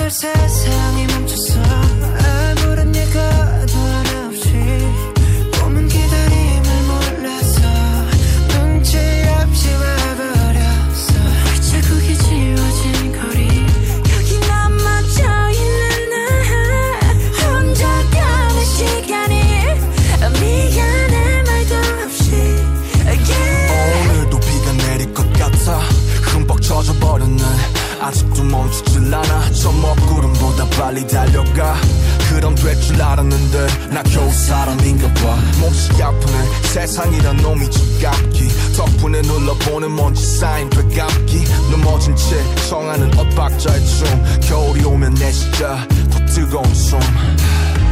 세상이 멈췄어 아무런 예고도 하나 없이 꿈은 기다림을 몰라서 눈치 없이 와버렸어 자국이 지워진 거리 여기 남아져 있는 나 혼자 가는 시간이 미안해 말도 없이 yeah. 오늘도 비가 내릴 것 같아 흠뻑 젖어버렸네 아직도 멈추질 않아 저 먹구름보다 빨리 달려가 그럼 될 줄 알았는데 나 겨우 사람인가 봐 몹시 아프네 세상이란 놈이 지갑기 덕분에 눌러보는 먼지 쌓인 되감기 넘어진 채 청하는 엇박자의 춤 겨울이 오면 내 시자 더 뜨거운 숨